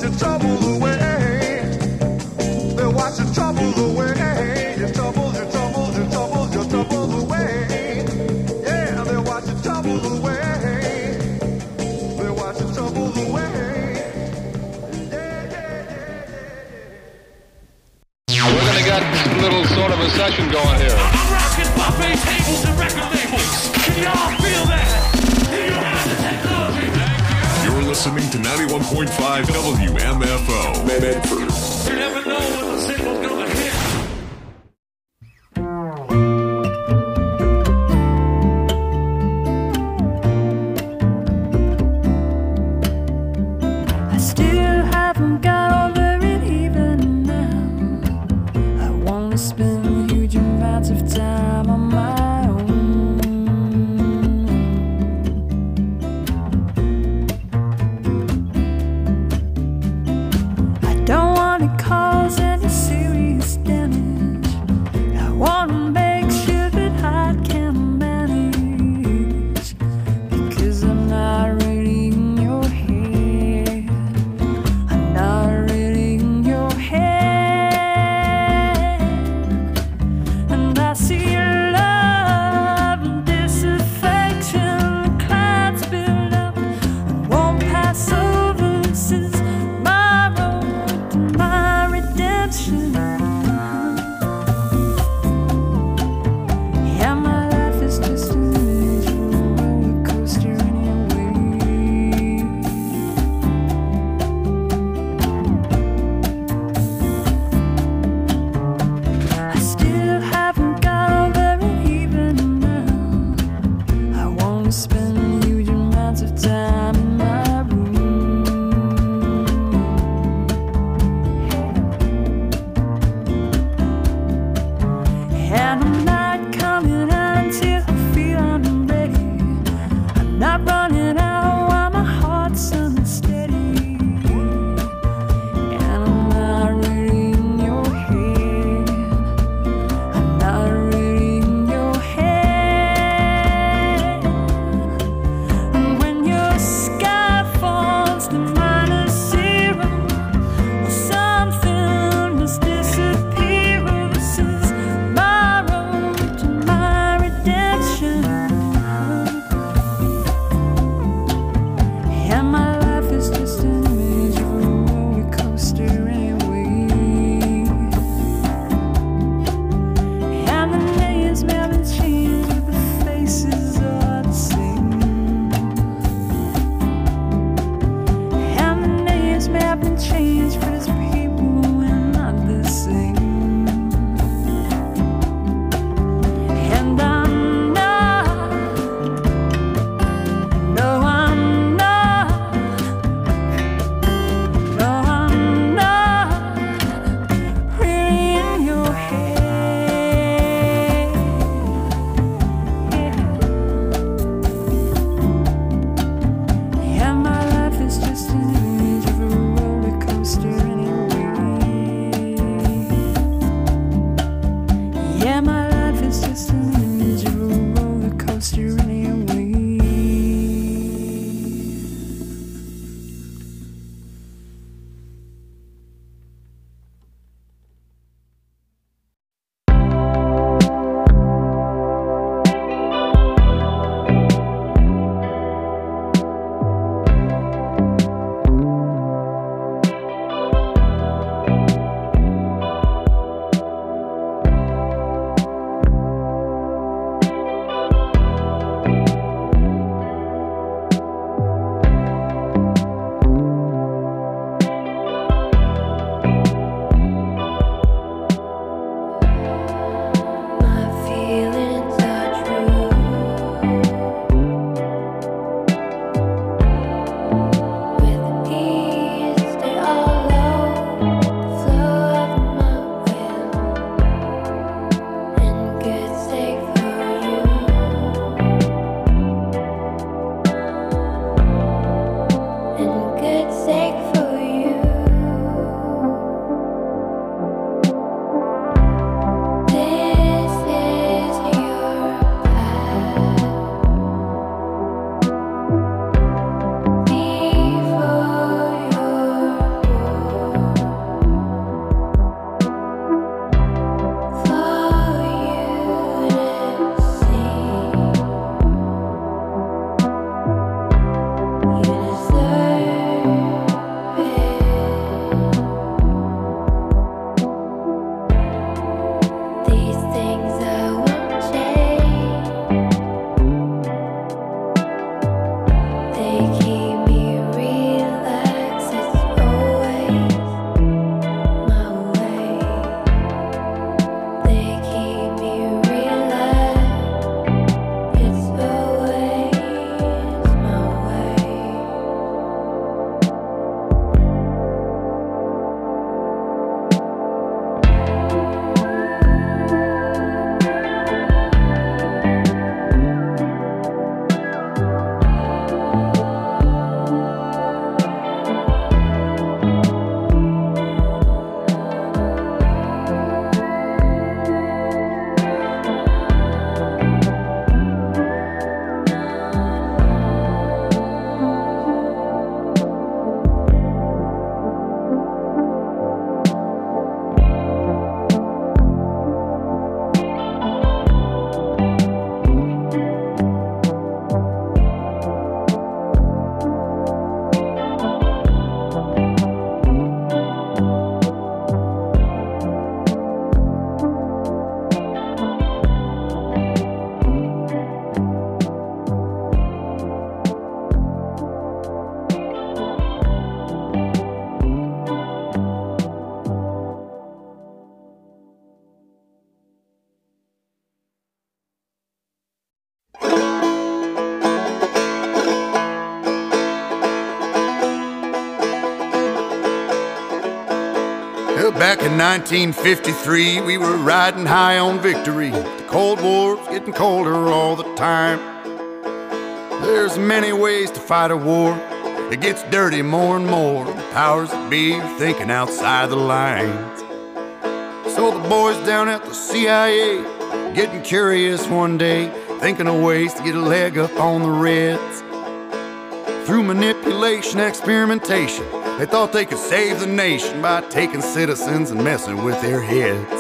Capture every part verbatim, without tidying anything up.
your troubles away. They'll wash your troubles away. Your troubles, your troubles, your troubles, your troubles away. Yeah, they'll wash your troubles away. They'll wash your troubles away. Yeah, yeah, yeah, yeah. We're gonna get a little sort of a session going here. I'm rocking buffet tables and record labels. Can y'all feel that? Do you have the technology? You're listening to ninety-one point five W M F O. Medford. You never know when the signal's gonna hit. I still haven't got over it even now. I wanna spend huge amounts of time on my own. I don't wanna cause any serious Well, back in nineteen fifty-three, we were riding high on victory. The Cold War's getting colder all the time. There's many ways to fight a war. It gets dirty more and more. The powers that be are thinking outside the lines. So the boys down at the C I A getting curious one day, thinking of ways to get a leg up on the Reds. Through manipulation, experimentation, they thought they could save the nation by taking citizens and messing with their heads.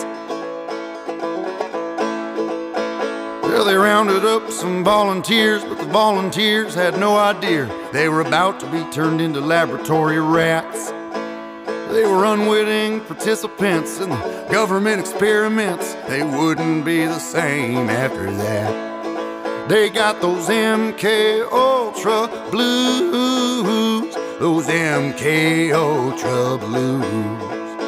Well, they rounded up some volunteers, but the volunteers had no idea they were about to be turned into laboratory rats. They were unwitting participants in the government experiments. They wouldn't be the same after that. They got those M K Ultra blues, those M K Ultra blues.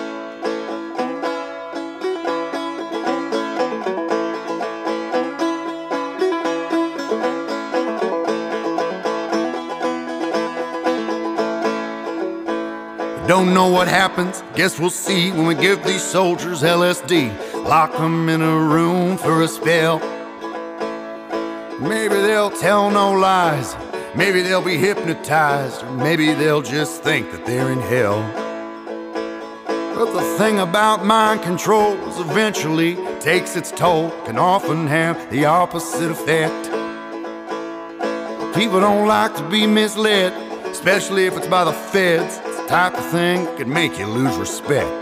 Don't know what happens, guess we'll see when we give these soldiers L S D. Lock them in a room for a spell. Maybe they'll tell no lies, maybe they'll be hypnotized, or maybe they'll just think that they're in hell. But the thing about mind control is eventually takes its toll, can often have the opposite effect. People don't like to be misled, especially if it's by the feds. It's the type of thing that could make you lose respect.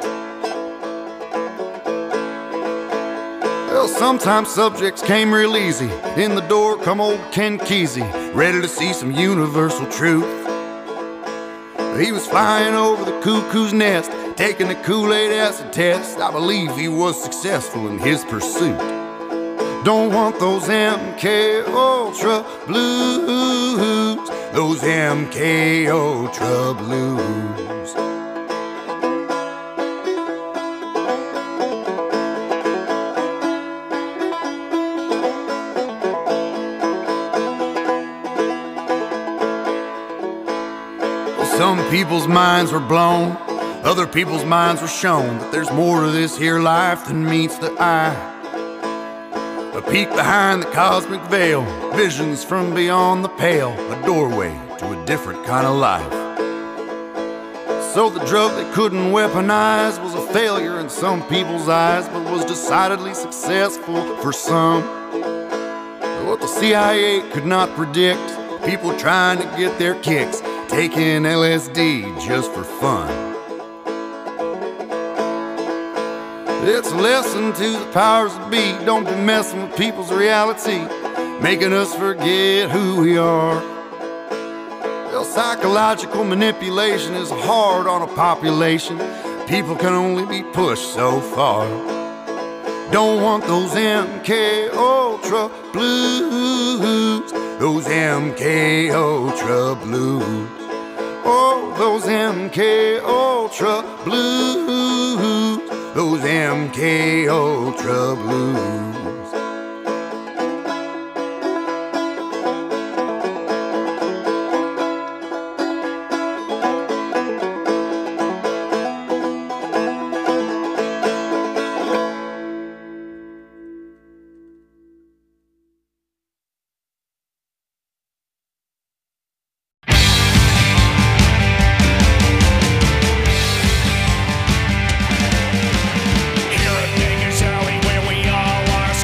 Well, sometimes subjects came real easy. In the door come old Ken Kesey, ready to see some universal truth. He was flying over the cuckoo's nest, taking the Kool-Aid acid test. I believe he was successful in his pursuit. Don't want those M K Ultra blues, those M K Ultra blues. Some people's minds were blown, other people's minds were shown that there's more to this here life than meets the eye. A peek behind the cosmic veil, visions from beyond the pale, a doorway to a different kind of life. So the drug they couldn't weaponize was a failure in some people's eyes, but was decidedly successful for some. What the C I A could not predict, people trying to get their kicks, taking L S D just for fun. It's a lesson to the powers that be. Don't be messing with people's reality, making us forget who we are. Well, psychological manipulation is hard on a population. People can only be pushed so far. Don't want those M K Ultra blues, those M K Ultra blues. Oh, those M K Ultra blues, those M K Ultra blues. Here at Vegas Alley, where we all are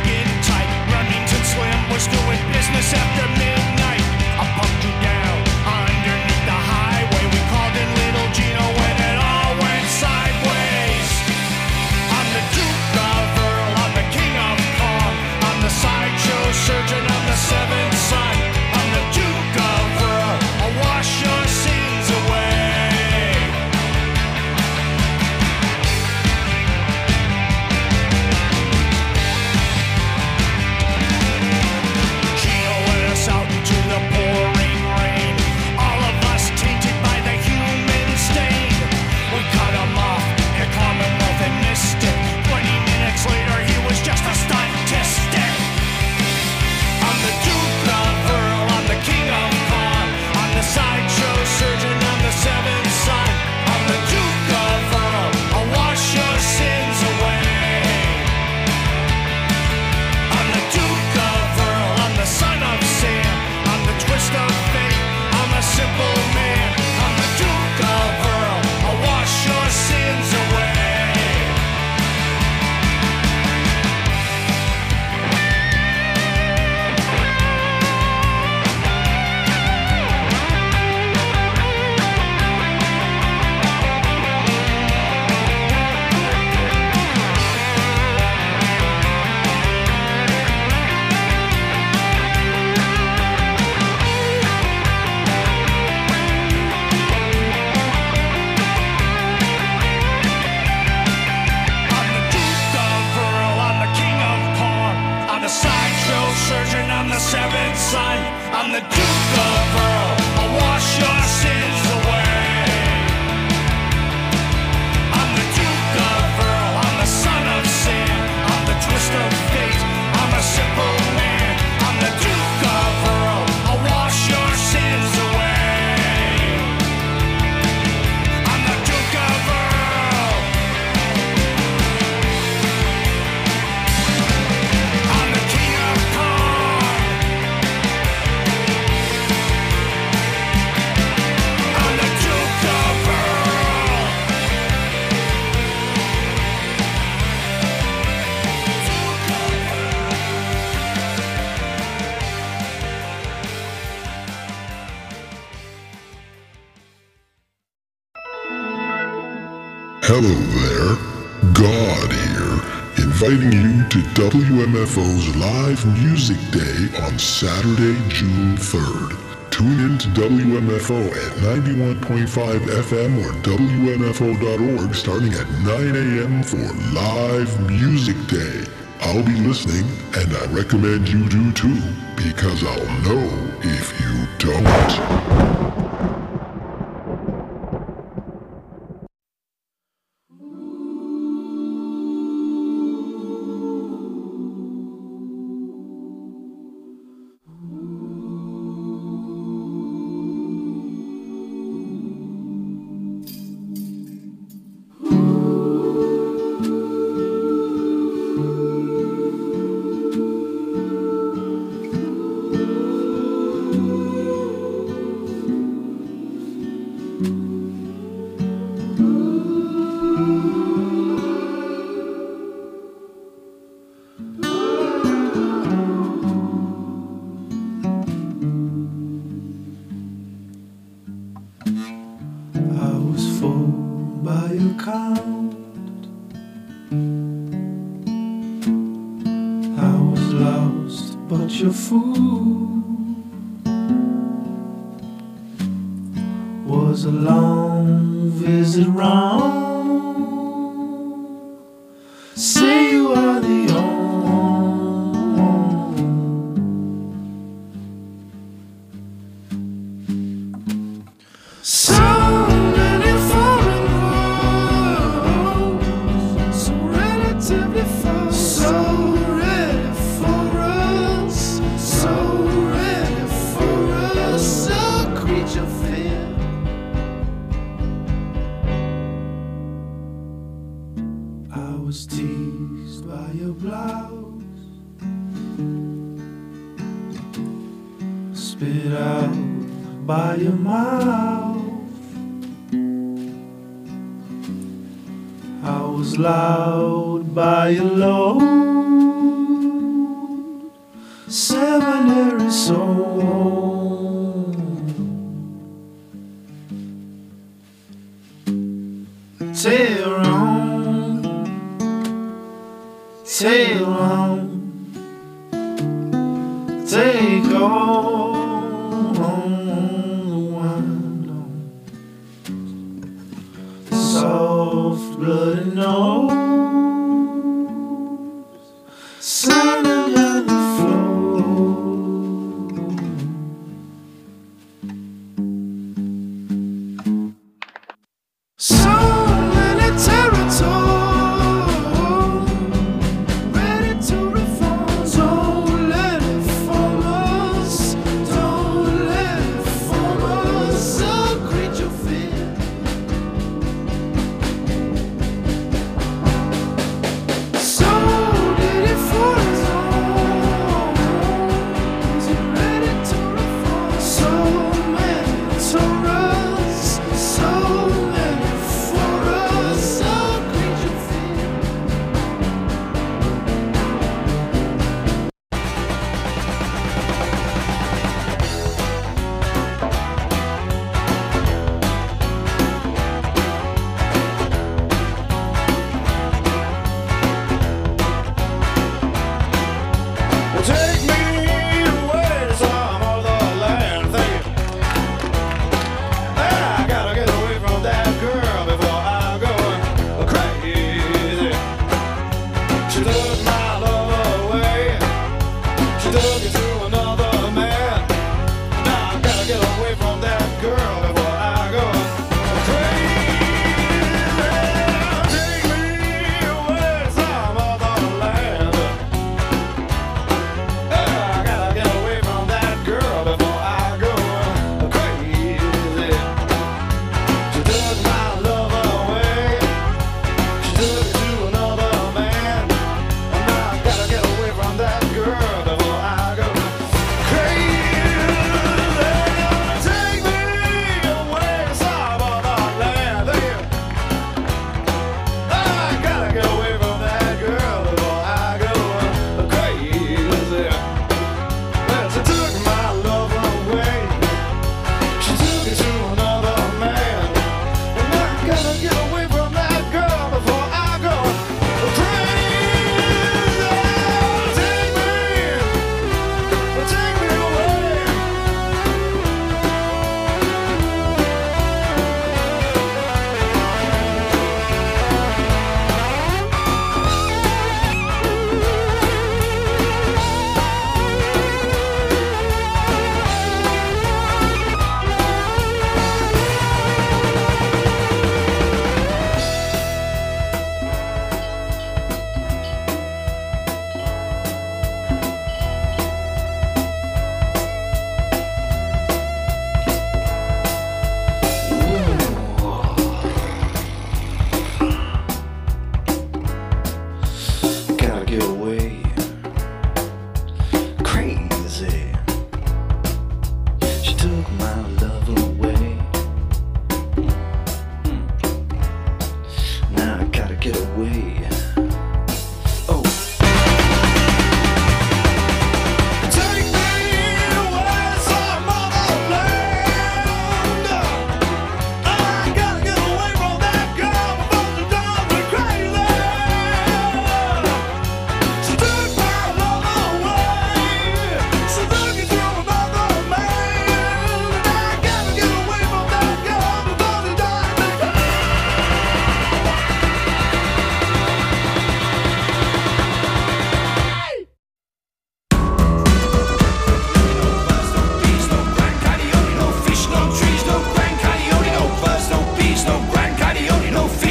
Hello there, God here, inviting you to W M F O's Live Music Day on Saturday, June third. Tune in to W M F O at ninety-one point five F M or W M F O dot org starting at nine a.m. for Live Music Day. I'll be listening, and I recommend you do too, because I'll know if you don't. Your food was a long visit round. Say you are the only. So many foreign roads, so relatively far, so ready for us. So ready for us, a creature fear. I was teased by your blouse, spit out by your mouth. I was loud by your load. Seminary soul. Tail on, tail on, take all on the wind on. Soft bloody nose, sounding on the floor. So many territories ready to reform. Don't let it form us. Don't let it form us. A creature fear.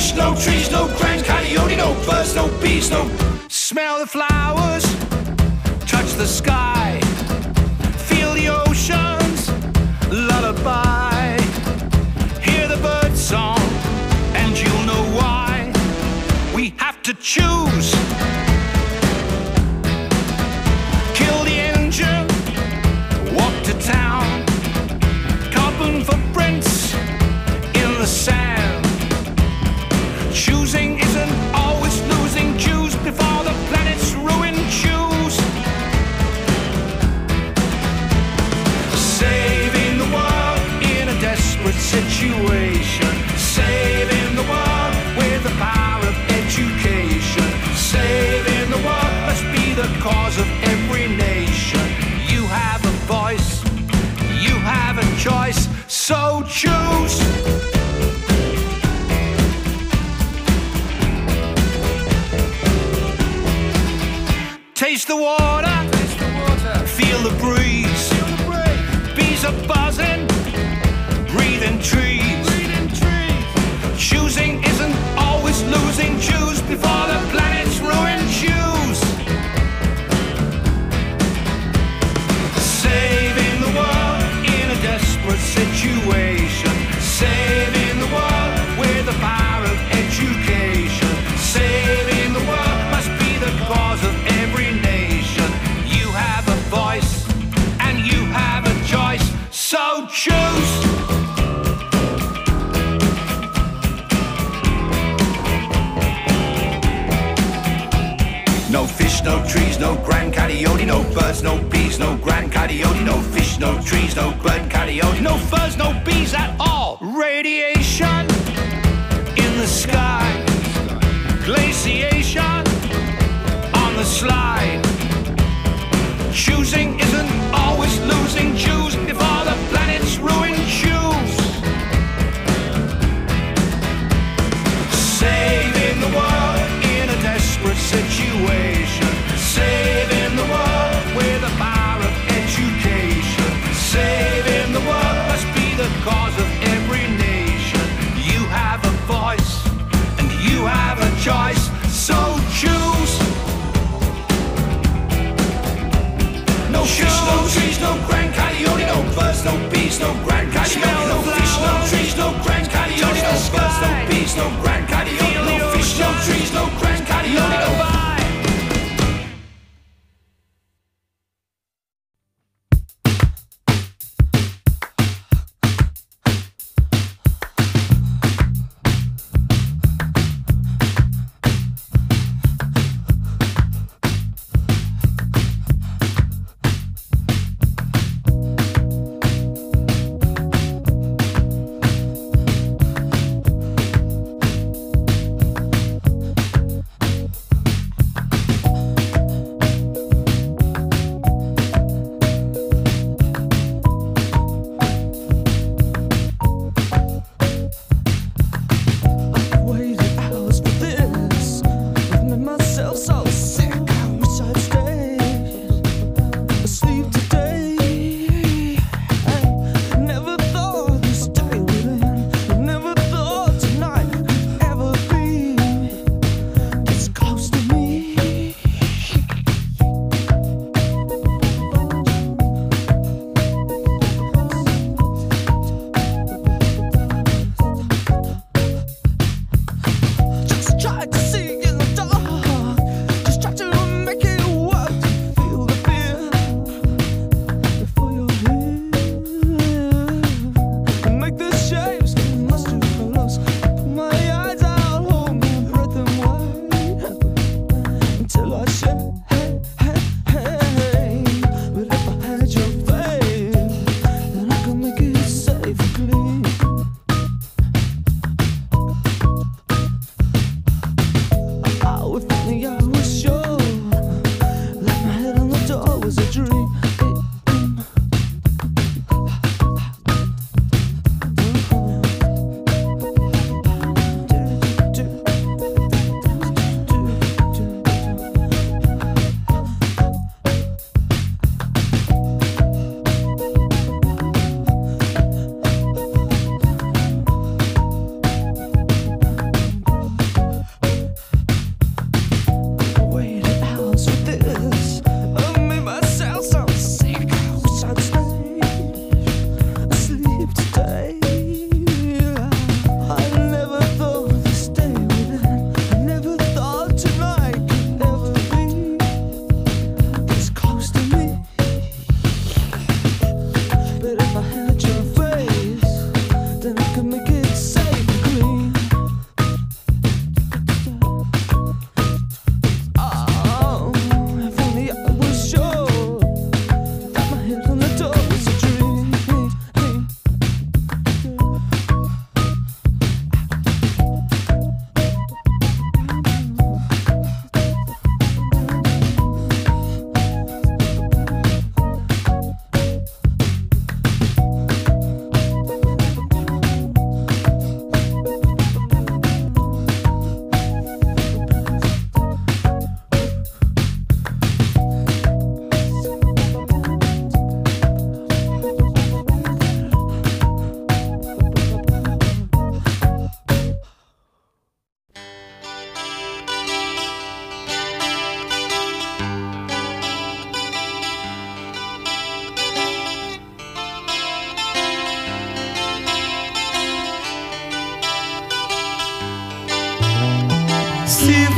fish, no trees, no grand coyote, no birds, no bees, no. Smell the flowers, touch the sky, feel the ocean's lullaby, hear the bird song, and you'll know why we have to choose. Kill the engine, walk to town, carbon footprints in the sand. Choosing isn't always losing. Choose before the planet's ruin. Choose. Saving the world in a desperate situation. Saving the world with the power of education. Saving the world must be the cause of every nation. You have a voice, you have a choice, so choose. Taste the water, taste the water. Feel the breeze. Feel the breeze. Bees are buzzing, breathing trees. Breathing trees. Choosing isn't always losing. Choose before the planet's ruined. Choose. Saving the world in a desperate situation. Saving the world with the power of education. Saving the world must be the cause of every nation. You have a voice and you have a choice, so choose. No fish, no trees, no grand coyote, no birds, no bees, no grand coyote, no fish, no trees, no grand coyote, no birds, no bees at all. Radiation in the sky, glaciation on the slide. Choosing isn't always losing. Choose before the planet's ruined. Choose. Saving the world in a desperate situation. Saving the world with the power of education. Saving the world must be the cause of every nation. You have a voice and you have a choice, so choose. No fish, no trees, no grand coyote, no birds, no bees, no grand coyote, no fish, no trees, no grand coyote, no birds, no bees, no grand coyote, no fish, no trees, no grand coyote, no.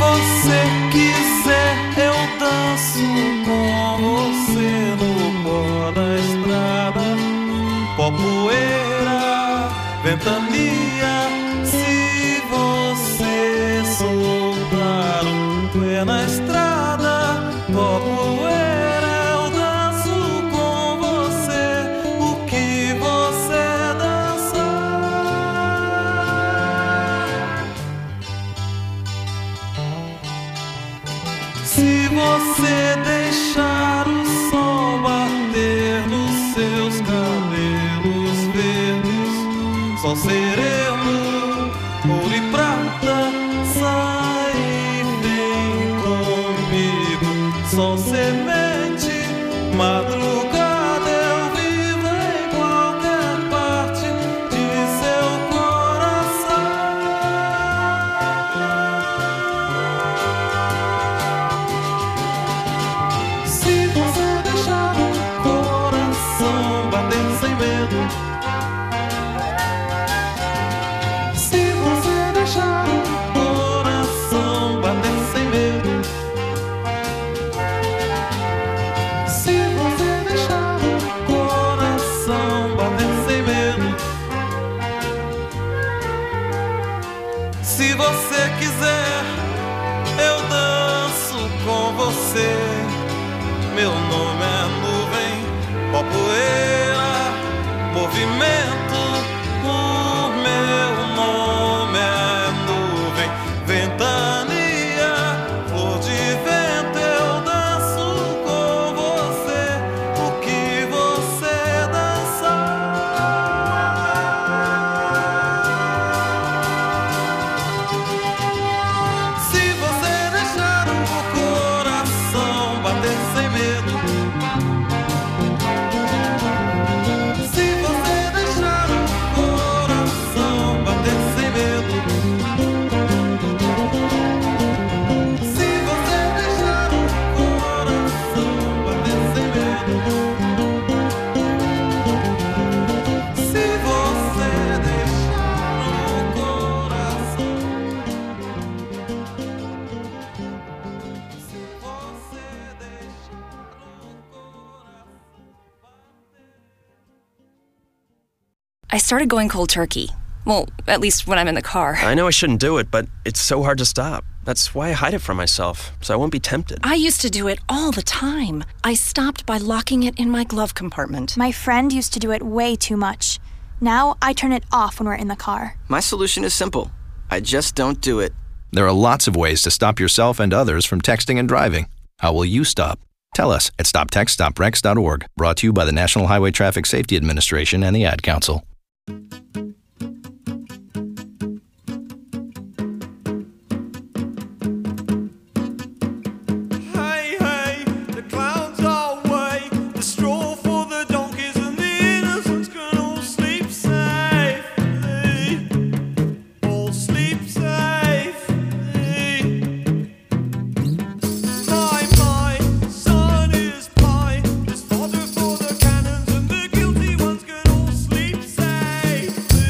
você quiser, eu danço com você no pó da estrada. Pó, poeira, ventania. Se você soltar o pé na estrada, pó, poeira, eu danço com você o que você dançar. Se você deixar o sol bater nos seus cabelos verdes, sol sereno, ouro e prata, sai e vem comigo. Sol semente, madrugada, eu vivo em qualquer parte de seu coração. Se você deixar o coração bater sem medo, se você deixar o coração bater sem medo, se você deixar o coração bater sem medo, se você quiser, eu danço com você. Meu nome é nuvem, pó, poeira, movimento. O meu nome é nuvem, ventania, flor de vento. Eu danço com você o que você dançar. Se você deixar o coração bater sem medo, se você deixar o coração bater sem medo, se você deixar o coração bater sem medo, se você deixar o coração, se você deixar o coração. I started going cold turkey. Well, at least when I'm in the car. I know I shouldn't do it, but it's so hard to stop. That's why I hide it from myself, so I won't be tempted. I used to do it all the time. I stopped by locking it in my glove compartment. My friend used to do it way too much. Now I turn it off when we're in the car. My solution is simple. I just don't do it. There are lots of ways to stop yourself and others from texting and driving. How will you stop? Tell us at stop text stop wrecks dot org. Brought to you by the National Highway Traffic Safety Administration and the Ad Council. Hey, hey, the clouds are away. The straw for the donkeys and the innocents can all sleep safely. All sleep safely. My, my, son is pie. There's fodder for the cannons and the guilty ones can all sleep safely.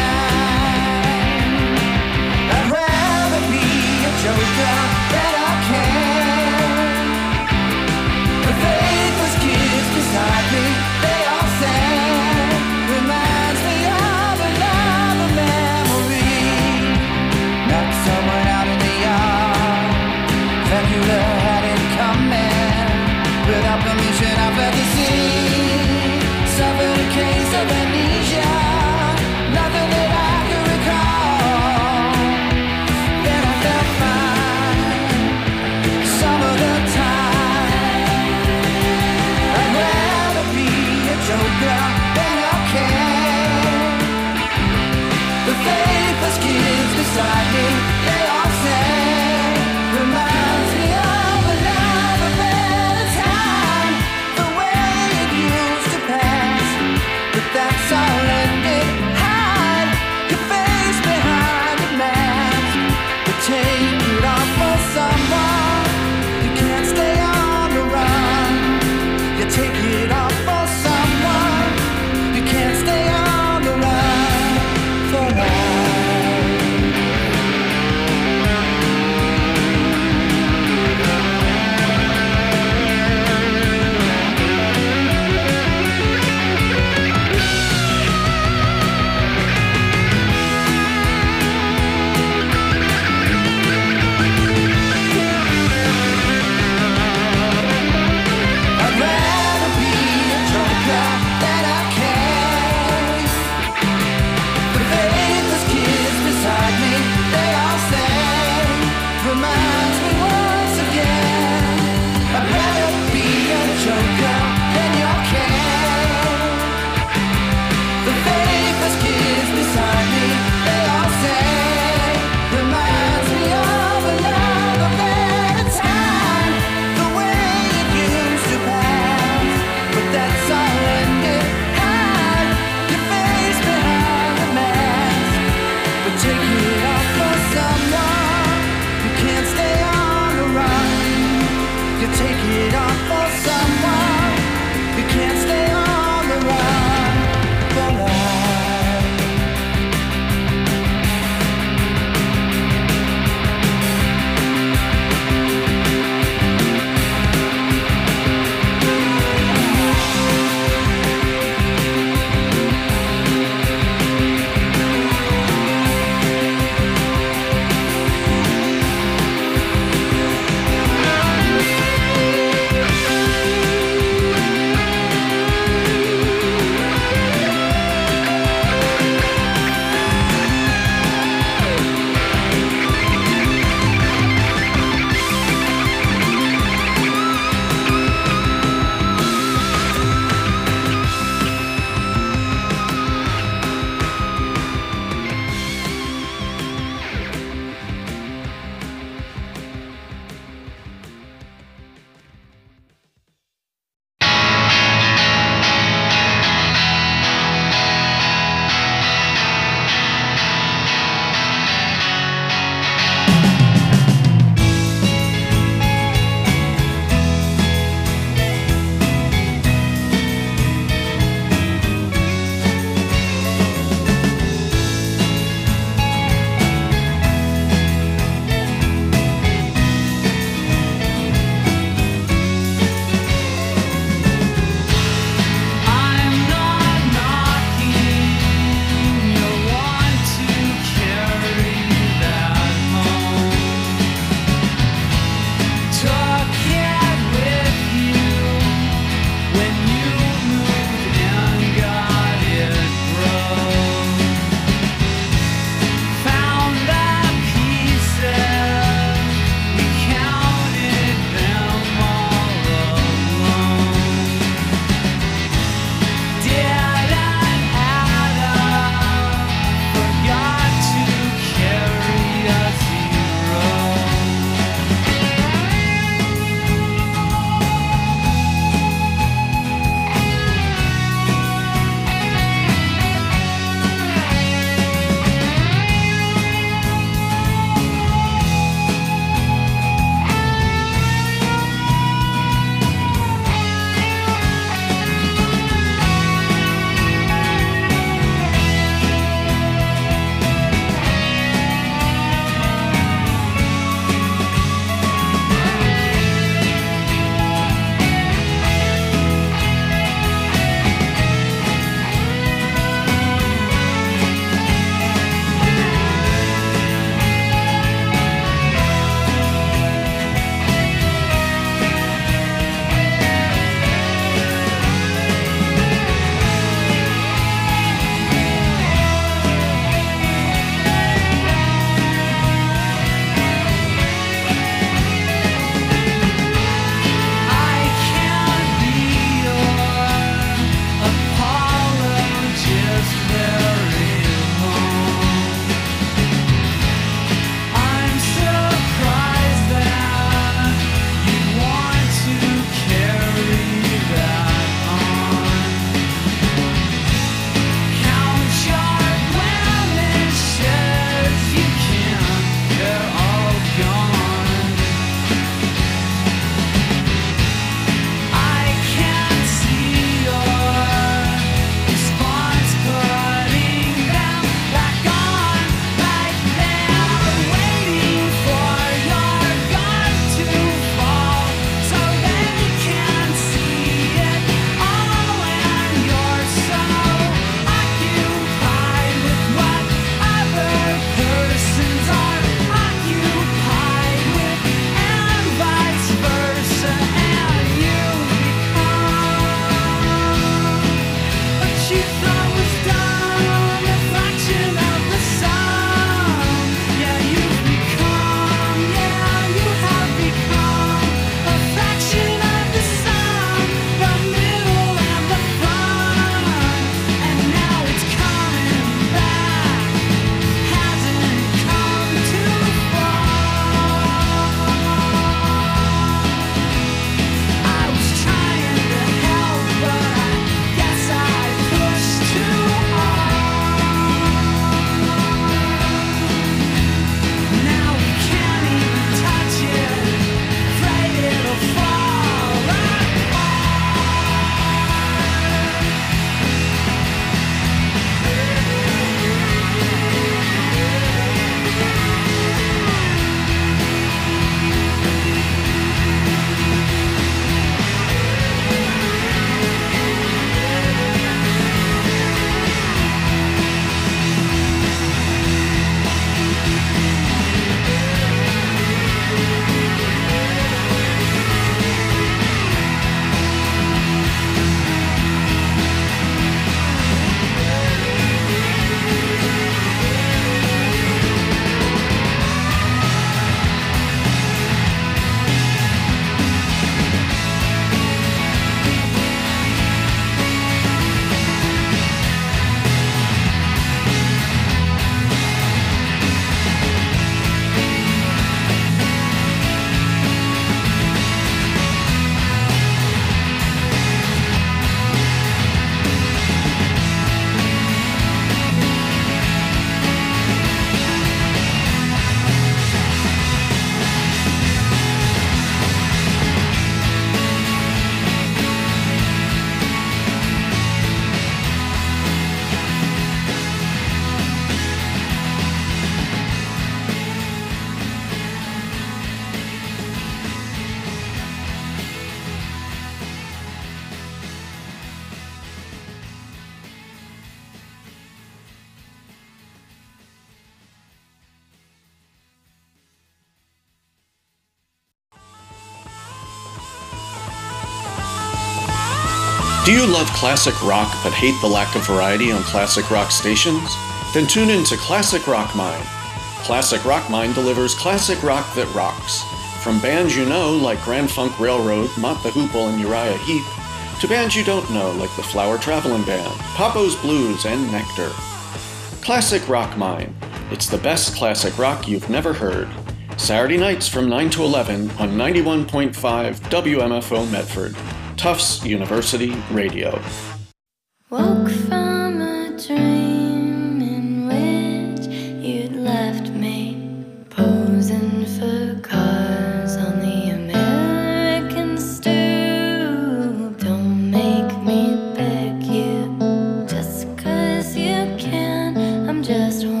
Do you love classic rock but hate the lack of variety on classic rock stations? Then tune in to Classic Rock Mine. Classic Rock Mine delivers classic rock that rocks. From bands you know like Grand Funk Railroad, Mott the Hoople, and Uriah Heep, to bands you don't know like the Flower Travelin' Band, Papo's Blues, and Nectar. Classic Rock Mine. It's the best classic rock you've never heard. Saturday nights from nine to eleven on ninety-one point five W M F O Medford. Tufts University Radio. Woke from a dream in which you'd left me posing for cars on the American stoop. Don't make me beg you just 'cause you can. I'm just a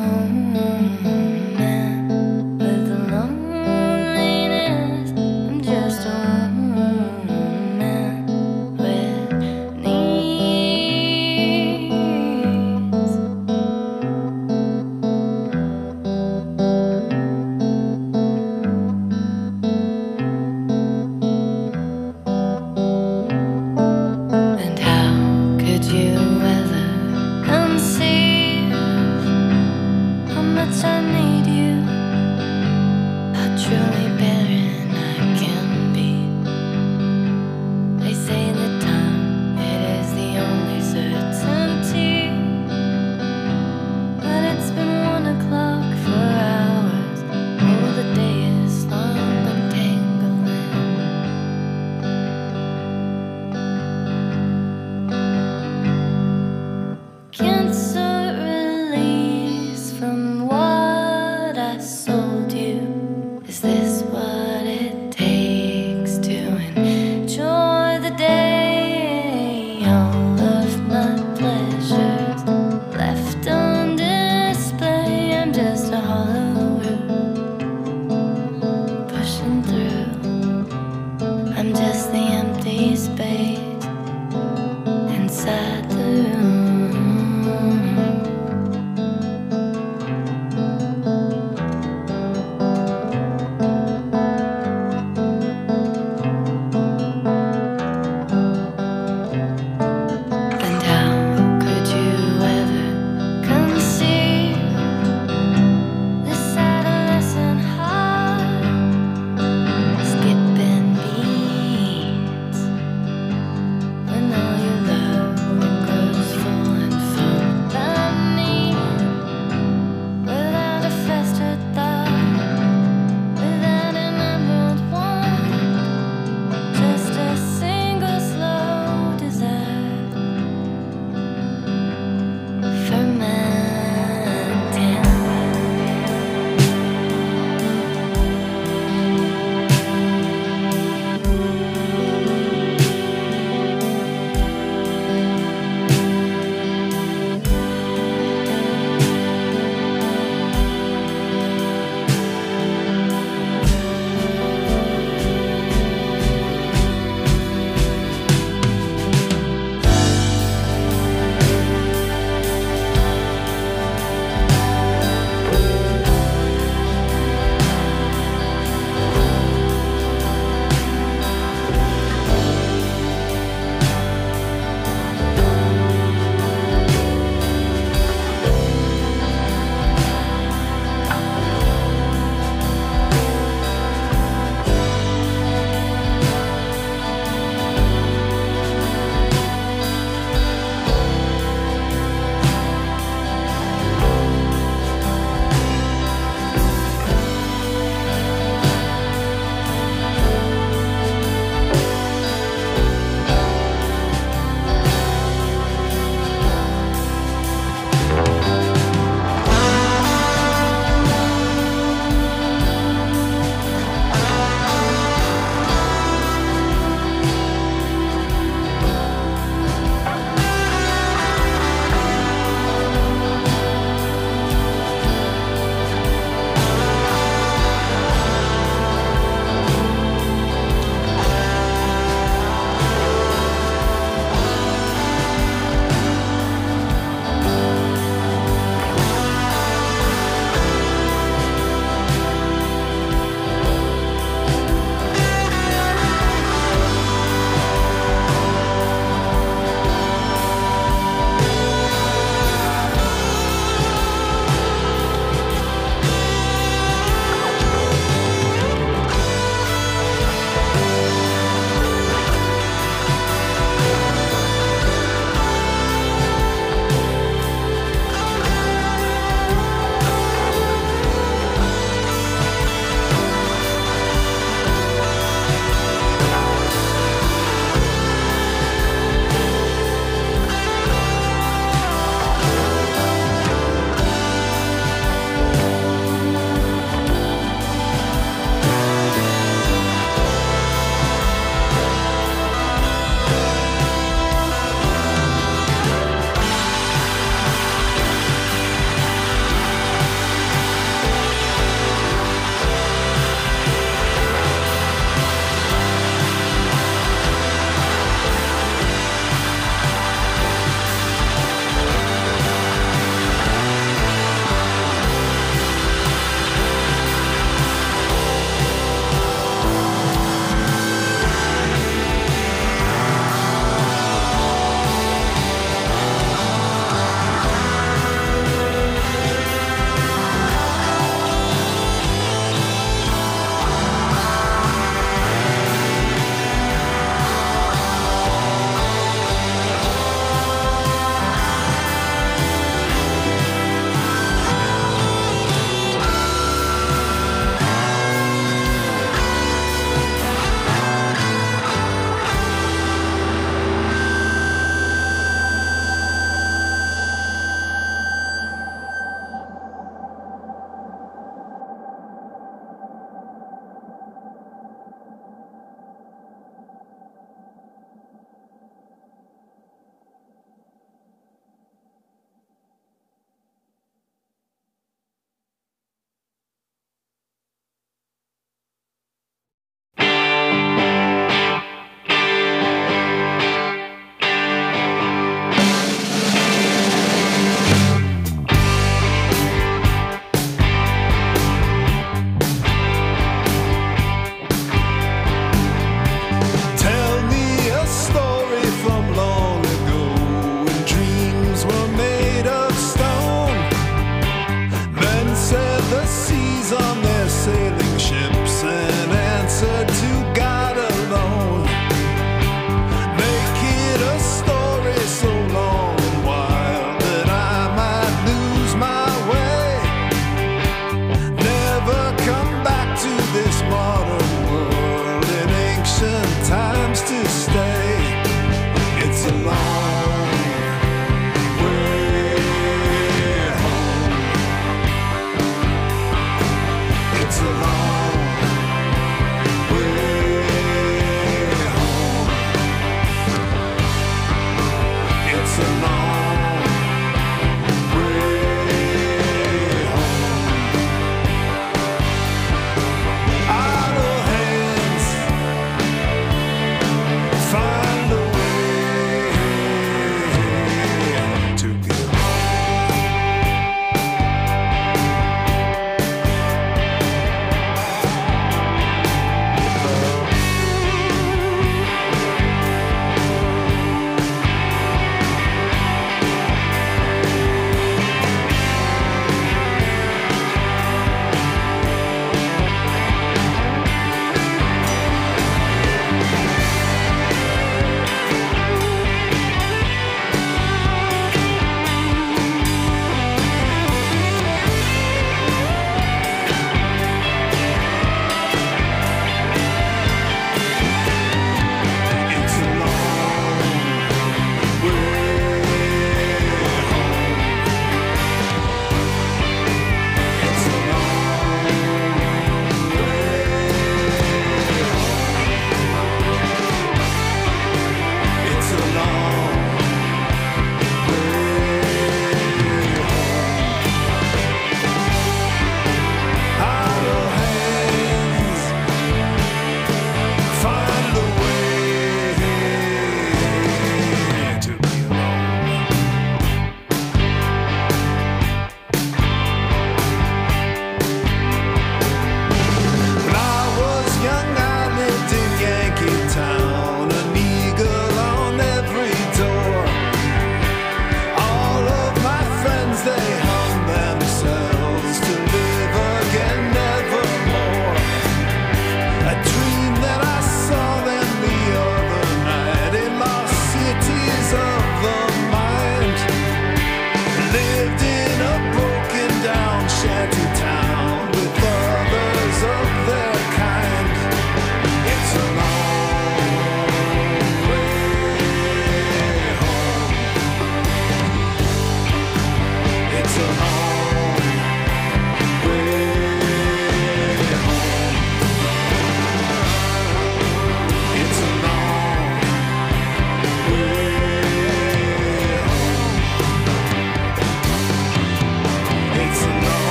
woman with a loneliness. I'm just a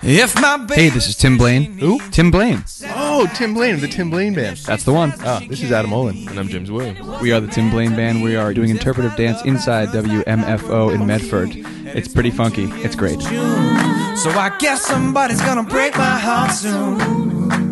If my baby Hey, this is Tim Blaine. Who? Tim Blaine. Oh, Tim Blaine of the Tim Blaine Band. That's the one. Ah, this is Adam Olin. And I'm James Williams. We are the Tim Blaine Band. We are doing interpretive dance inside W M F O in Medford. It's pretty funky. It's great. So I guess somebody's gonna break my heart soon.